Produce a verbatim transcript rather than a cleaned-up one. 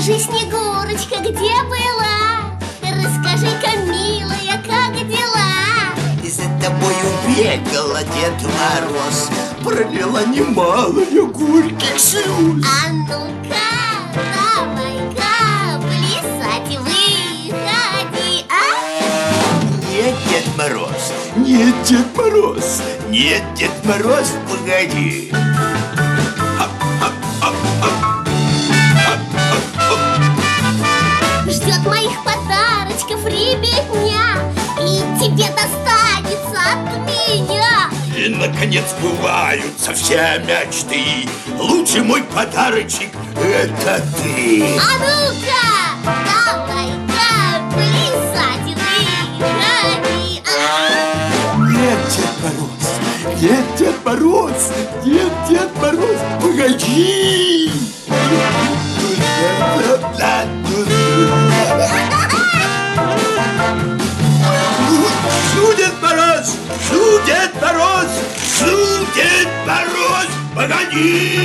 Скажи, Снегурочка, где была? Расскажи-ка, милая, как дела? И за тобой убегала Дед Мороз, пролила немалые горьких слез. А ну-ка, давай-ка плясать выходи, а? Нет, Дед Мороз, нет, Дед Мороз, нет, Дед Мороз, погоди. Ждет моих подарочков ребятня, и тебе достанется от меня. И, наконец, сбываются все мечты. Лучший мой подарочек — это ты. А ну-ка, давай-ка плясать выходи, а? Нет, Дед Мороз, нет, Дед Мороз, нет, Дед Мороз, погоди. Шу, Дед Мороз, шу, Дед Мороз, шу, Дед Мороз, погоди.